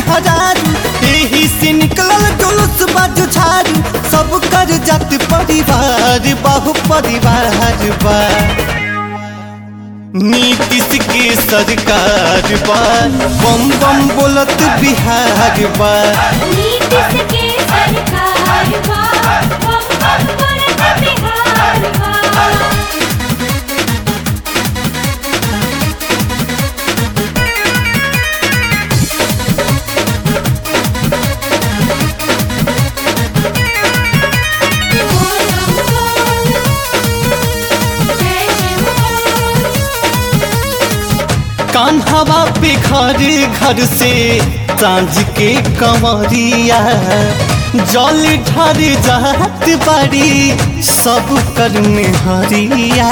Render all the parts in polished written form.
मेहरारू, एही से निकलल जुलूस बाजू झारू। सब कर जात परिवार बहु परिवार बा, नीतीश के सरकार बा, बम बम बोलत बिहार बा। नीतीश के सरकार बा, बम बम बोलत बिहार बा। कान्हावा पे घर घर से सांझ के कंवरिया, जल ढार जात बाड़ी सब कर में हरिया।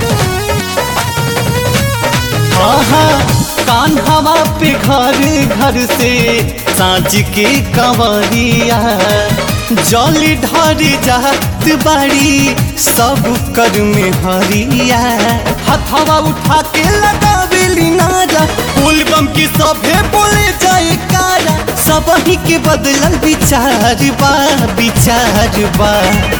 आहा कान्हावा पे घर घर से सांझ के कंवरिया, जल ढार जात बाड़ी सब कर में हरिया। हथवा उठा के लगावेली नारा, फूल बम की सभे बोले जाए कारा। सबही के बदलल विचार बा विचार बा,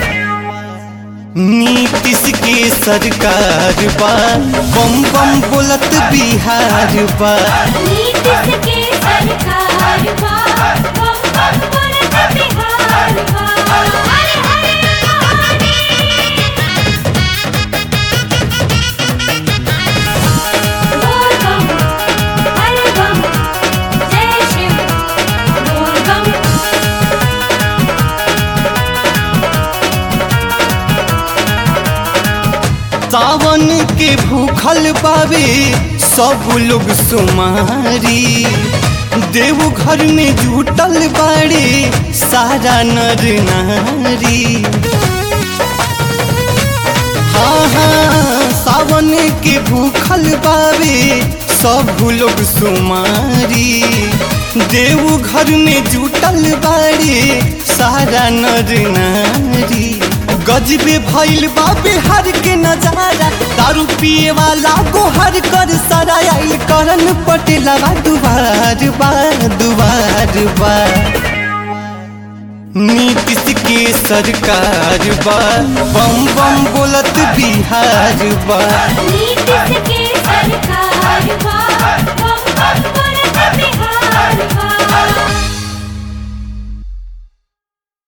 नीतीश के सरकार बा, बम बम बोलत बिहार बा। नीतीश के सरकार बा, बम बम बोलत बिहार बा। हरे हरे बोल बम, हरे बम, जय शिव बोल बम। सावन के भूखल बावे सब लोग सुमारी, देवघर में जुटल बाड़े सारा नर नारी। हाँ हाँ सावन के भूखल बावे सब लोग सुमारी, देवघर में जुटल बाड़े सारा नर नारी। गजबे भइल बा बिहार के नजारा, दारू पिए वाला गोहर कर सारा। आइल करन पटेलवा दुआर बा दुआर बा, नीतीश के सरकार बा, बम बम बोलत बिहार बा। नीतीश के सरकार बा,